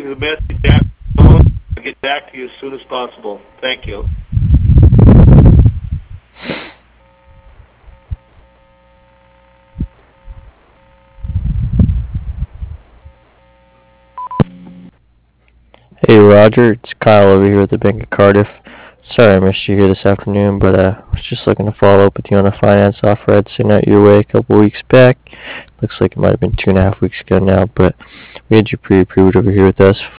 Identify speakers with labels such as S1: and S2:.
S1: the message after the phone. I'll get back to you as soon as possible. Thank you.
S2: Hey Roger, it's Kyle over here at the Bank of Cardiff. Sorry I missed you here this afternoon, but I was just looking to follow up with you on a finance offer I'd sent out your way a couple weeks back. Looks like it might have been 2.5 weeks ago now, but we had you pre-approved over here with us